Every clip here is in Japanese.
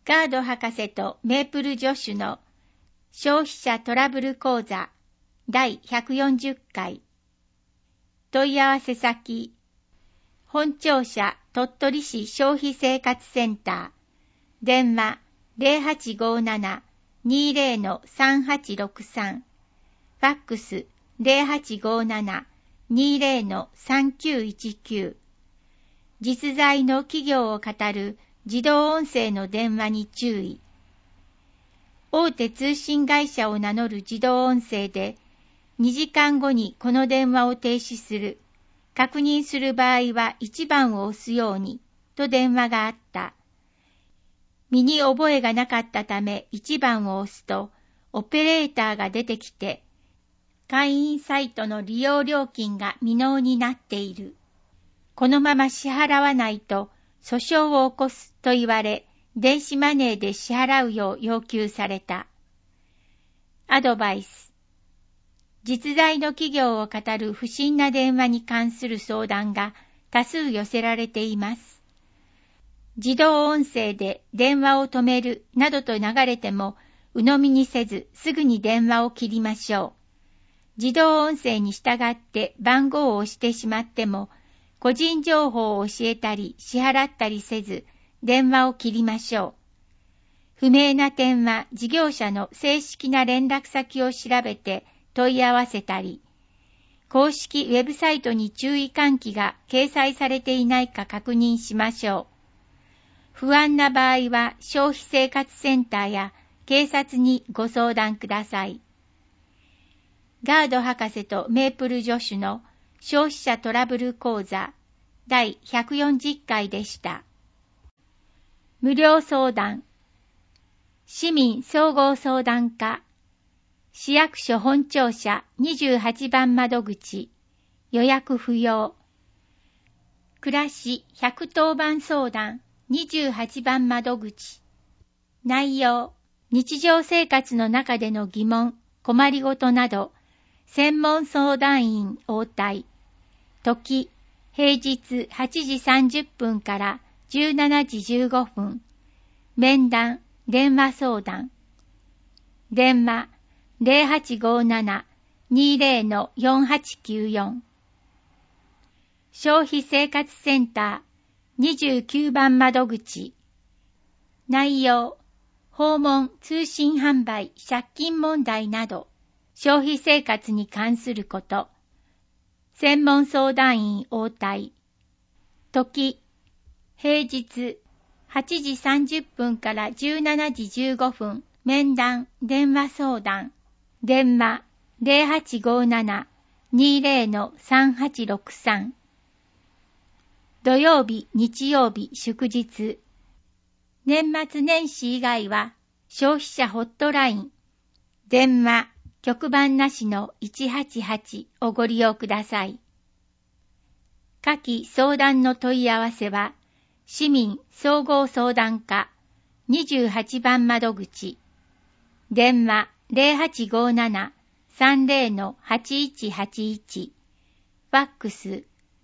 ガード博士とメープル助手の消費者トラブル講座第140回。問い合わせ先、本庁舎鳥取市消費生活センター、電話 0857-20-3863、ファックス 0857-20-3919、実在の企業を語る自動音声の電話に注意。大手通信会社を名乗る自動音声で、2時間後にこの電話を停止する。確認する場合は1番を押すように、と電話があった。身に覚えがなかったため1番を押すと、オペレーターが出てきて、会員サイトの利用料金が未納になっている。このまま支払わないと、訴訟を起こすと言われ、電子マネーで支払うよう要求された。アドバイス。実在の企業を語る不審な電話に関する相談が多数寄せられています。自動音声で電話を止めるなどと流れても、鵜呑みにせずすぐに電話を切りましょう。自動音声に従って番号を押してしまっても、個人情報を教えたり支払ったりせず、電話を切りましょう。不明な点は事業者の正式な連絡先を調べて問い合わせたり、公式ウェブサイトに注意喚起が掲載されていないか確認しましょう。不安な場合は消費生活センターや警察にご相談ください。ガード博士とメープル助手の消費者トラブル講座第140回でした。無料相談。市民総合相談課。市役所本庁舎28番窓口。予約不要。暮らし110番相談28番窓口。内容。日常生活の中での疑問、困りごとなど、専門相談員応対。時、平日8時30分から17時15分。面談、電話相談。電話0857-20-4894。消費生活センター29番窓口。内容、訪問、通信販売、借金問題など、消費生活に関すること。専門相談員応対。時、平日8時30分から17時15分。面談、電話相談。電話0857-20-3863。土曜日、日曜日、祝日。年末年始以外は消費者ホットライン。電話、局番なしの188をご利用ください。下記相談の問い合わせは、市民総合相談課28番窓口。電話0857-30-8181。ファックス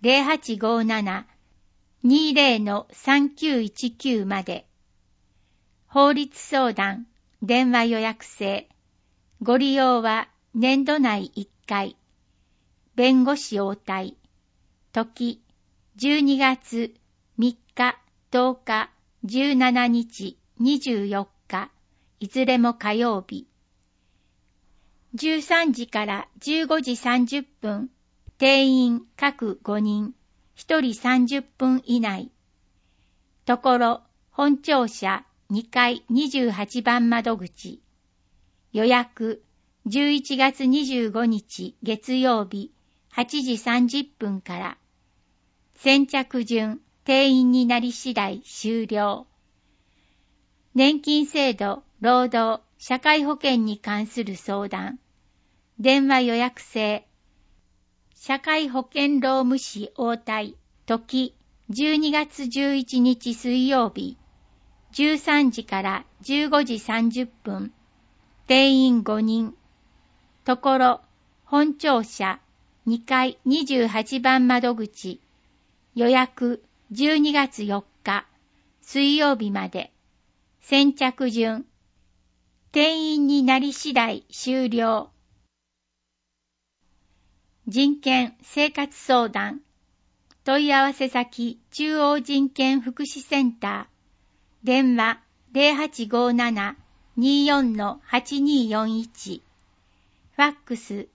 0857-20-3919まで。法律相談、電話予約制。ご利用は年度内1回。弁護士応対。時、12月3日、10日、17日、24日、いずれも火曜日。13時から15時30分。定員各5人、1人30分以内。ところ、本庁舎2階28番窓口。予約、11月25日月曜日8時30分から。先着順、定員になり次第終了。年金制度、労働、社会保険に関する相談。電話予約制。社会保険労務士応対。時、12月11日水曜日。13時から15時30分。定員5人。ところ、本庁舎2階28番窓口。予約12月4日水曜日まで。 先着順。定員になり次第終了。人権生活相談。問い合わせ先中央人権福祉センター。電話0857-24-8241。ファックス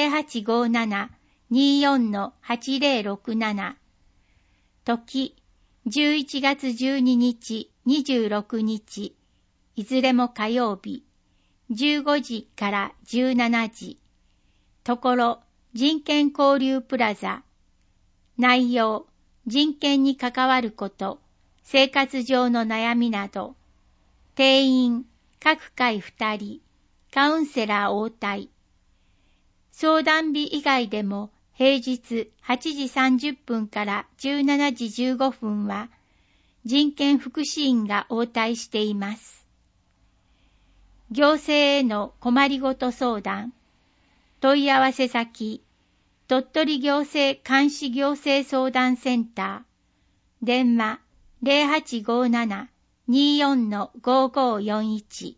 0857-24-8067。時11月12日26日。いずれも火曜日。15時から17時。ところ、人権交流プラザ。内容、人権に関わること、生活上の悩みなど。定員、各回2人、カウンセラー応対。相談日以外でも、平日8時30分から17時15分は、人権福祉員が応対しています。行政への困りごと相談。問い合わせ先、鳥取行政監視行政相談センター。電話0857-24-5541。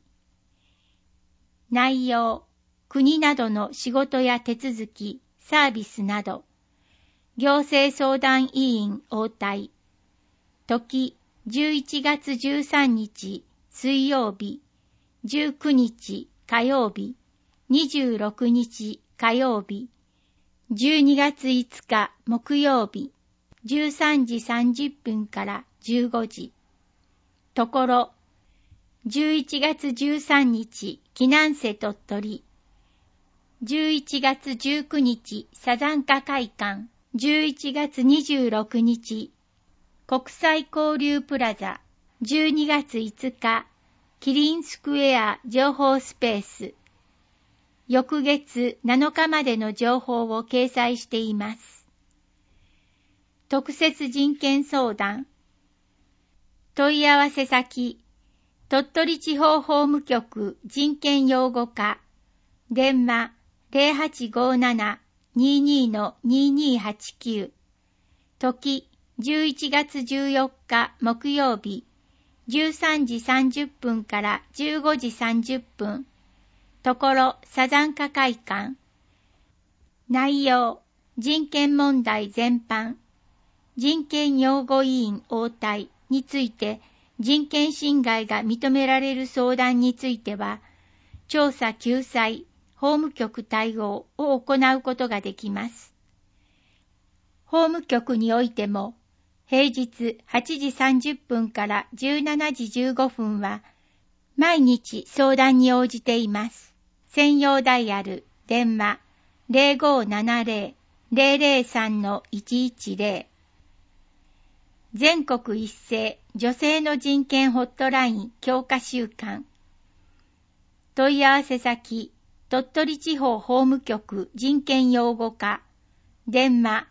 内容、国などの仕事や手続き、サービスなど。行政相談委員応対。時、11月13日水曜日。19日火曜日、26日火曜日、12月5日木曜日、13時30分から15時。ところ、11月13日木南瀬鳥取、11月19日サザンカ会館、11月26日国際交流プラザ、12月5日キリンスクエア情報スペース。翌月7日までの情報を掲載しています。特設人権相談。問い合わせ先、鳥取地方法務局人権擁護課。電話0857-22-2289。時11月14日木曜日。13時30分から15時30分。ところ、サザンカ会館。内容、人権問題全般。人権擁護委員応対について、人権侵害が認められる相談については、調査救済、法務局対応を行うことができます。法務局においても、平日8時30分から17時15分は毎日相談に応じています。専用ダイヤル、電話 0570-003-110。全国一斉女性の人権ホットライン強化週間。問い合わせ先、鳥取地方法務局人権擁護課。電話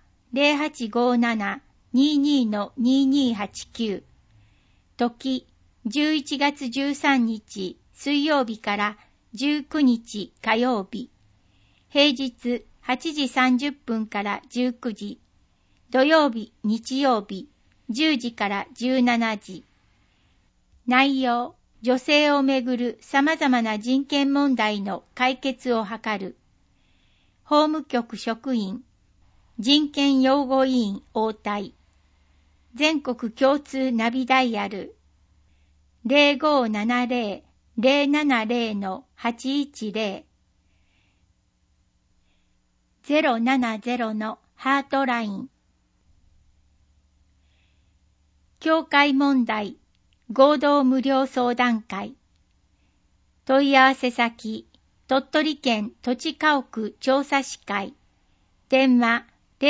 0857-22-2289。時、11月13日水曜日から19日火曜日。平日8時30分から19時。土曜日、日曜日、10時から17時。内容、女性をめぐる様々な人権問題の解決を図る。法務局職員、人権擁護委員応対。全国共通ナビダイヤル 0570-070-810 070のハートライン。境界問題合同無料相談会。問い合わせ先、鳥取県土地家屋調査士会。電話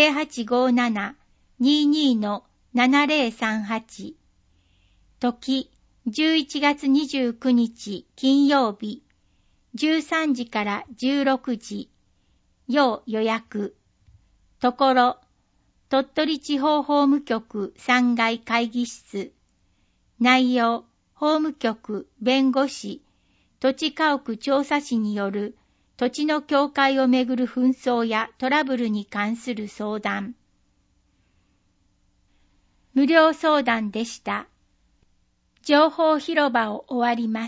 0857-22-7038。時、11月29日金曜日、13時から16時。要予約。ところ、鳥取地方法務局3階会議室。内容、法務局、弁護士、土地家屋調査士による土地の境界をめぐる紛争やトラブルに関する相談。無料相談でした。 情報広場を終わります。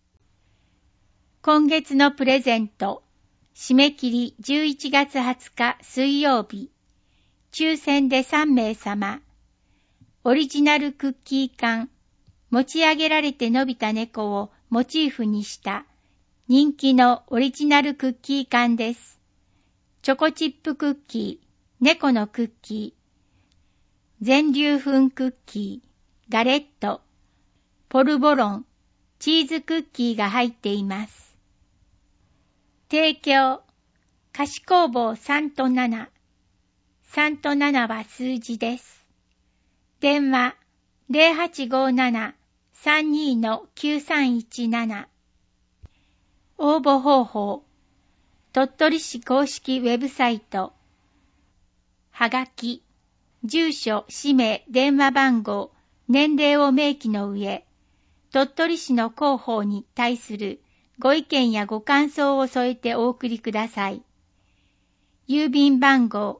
今月のプレゼント、締め切り11月20日水曜日、抽選で3名様、オリジナルクッキー缶、持ち上げられて伸びた猫をモチーフにした人気のオリジナルクッキー缶です。チョコチップクッキー、猫のクッキー、全粒粉クッキー、ガレット、ポルボロン、チーズクッキーが入っています。提供、菓子工房3と7。3と7は数字です。電話、0857-32-9317。応募方法、鳥取市公式ウェブサイト。はがき、住所、氏名、電話番号、年齢を明記の上、鳥取市の広報に対するご意見やご感想を添えてお送りください。郵便番号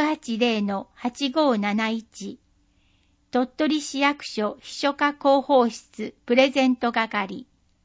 680-8571 鳥取市役所秘書課広報室プレゼント係。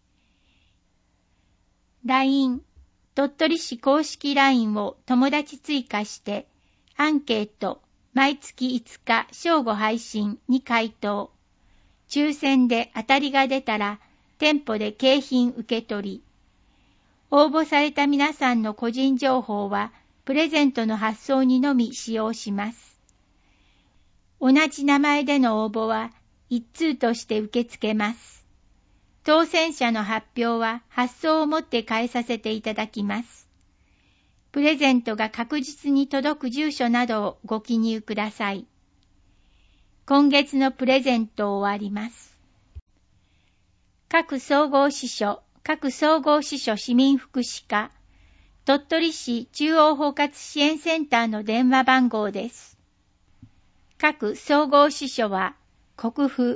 LINE 鳥取市公式 LINE を友達追加してアンケート毎月5日正午配信に回答。抽選で当たりが出たら店舗で景品受け取り。応募された皆さんの個人情報はプレゼントの発送にのみ使用します。同じ名前での応募は一通として受け付けます。当選者の発表は発送をもって返させていただきます。プレゼントが確実に届く住所などをご記入ください。今月のプレゼントを終わります。各総合支所市民福祉課、鳥取市中央包括支援センターの電話番号です。各総合支所は、国府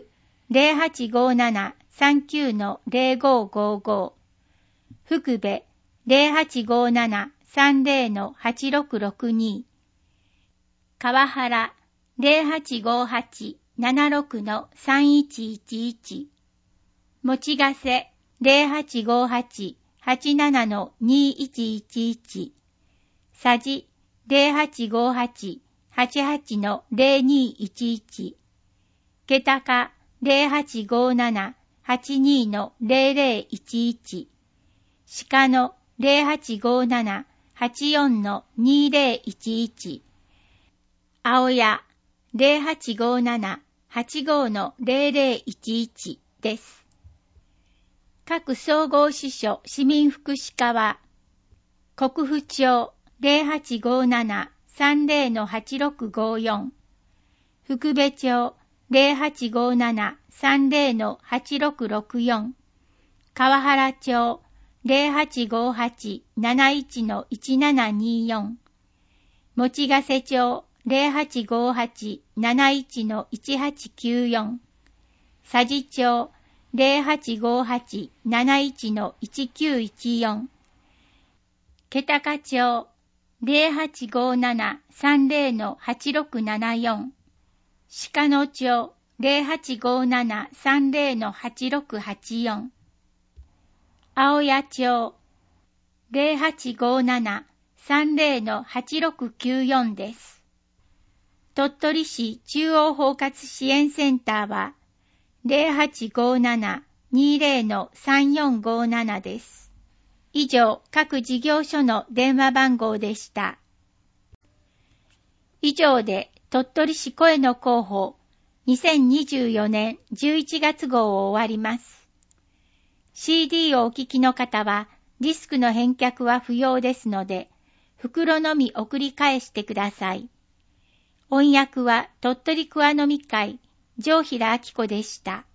0857-39-0555、福部 0857-30-8662、川原 0858-76-3111、持ヶ瀬 0858-87-2111、佐治 0858-88-0211、気高 0857-82-0011、鹿野 0857-84-2011、青谷 0857-85-0011 です。各総合支所市民福祉課は、国府町 0857-30-8654、福部町 0857-30-8664、川原町 0858-71-1724、持ヶ瀬町 0858-71-1894、佐治町 0858-71-1914、気高町 0857-30-8674、鹿野町 0857-30-8684、青谷町 0857-30-8694 です。鳥取市中央包括支援センターは0857-20-3457 です。以上、各事業所の電話番号でした。以上で鳥取市声の広報2024年11月号を終わります。CD をお聞きの方はディスクの返却は不要ですので、袋のみ送り返してください。音訳は鳥取桑の実会、城平明子でした。